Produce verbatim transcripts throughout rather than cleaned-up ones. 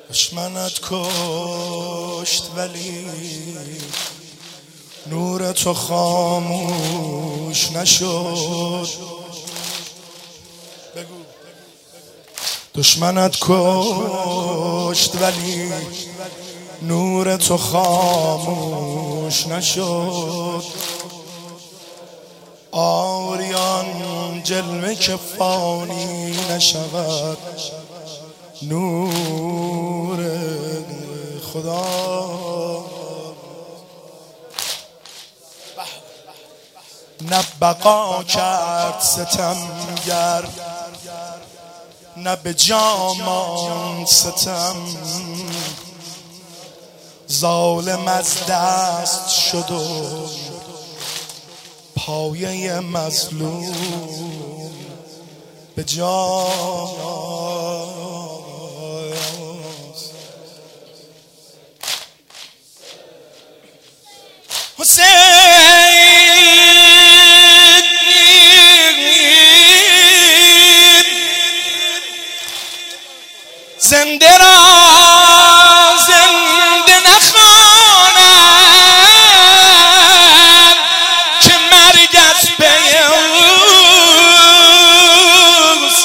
دشمنت کشت ولی نور تو خاموش نشد. بگو. دشمنت کشت ولی نور تو خاموش نشد. آریان جلوه که فانی نشود، نور خدا نه بقا کرد ستمگر، نه به جامان ستم. ظالم از دست شد و پایه مظلوم به جاست. حسین زنده را زنده نخوانم که مرگ از پی اوست،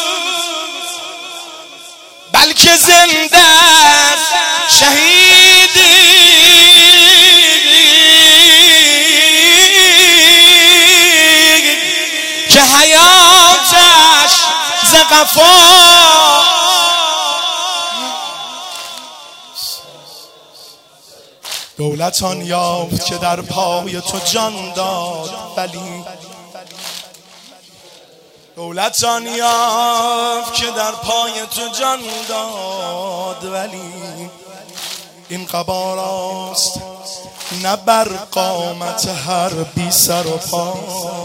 بلکه زنده است شهیدی که حیاتش ز قفا. دولت آن یافت که در پای تو جان داد، ولی دولت آن یافت که در پای تو جان داد، ولی این قبا راست نه بر قامت هر بی سر و پا.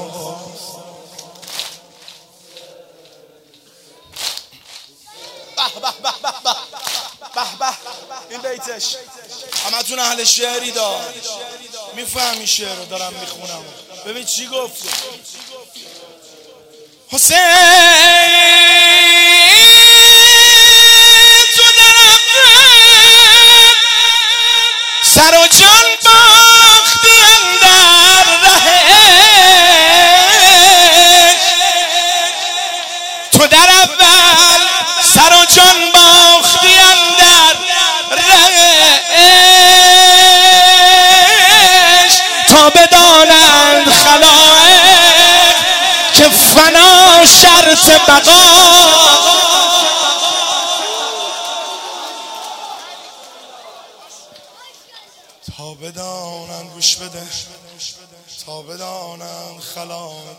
به به این بیتش همتون اهل شعری دا میفهمی شعر رو دارم میخونم. ببین چی گفت. حسین تو درم سر و جان باختی اندر رهش، تو در اول سر و جان باختی اندر رهش، تا بدانند خلائق که فنا شرط بقا. تا بدانند، گوش بده، تا بدانند خلائق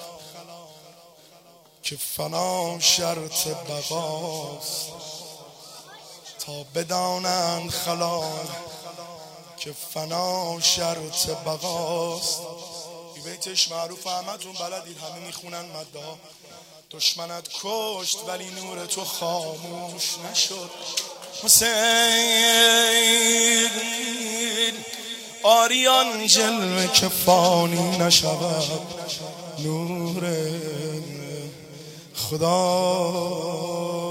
که فنا شرط بقاست. تا بدانند خلائق که فنا شرط بقاست. این بیتش معروف، همتون بلدید، همه میخونن مدها. دشمنت کشت ولی نور تو خاموش نشد. حسین آریان جلوه که فانی نشود، نور خدا.